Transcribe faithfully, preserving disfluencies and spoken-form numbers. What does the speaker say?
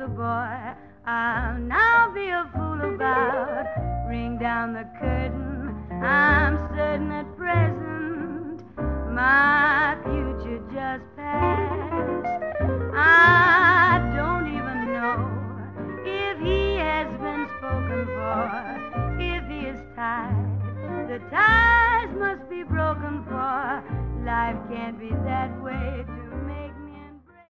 the boy I'll now be a fool about. Ring down the curtain, I'm certain at present my future just passed. I don't even know if he has been spoken for, if he is tied. The ties must be broken, for life can't be that way to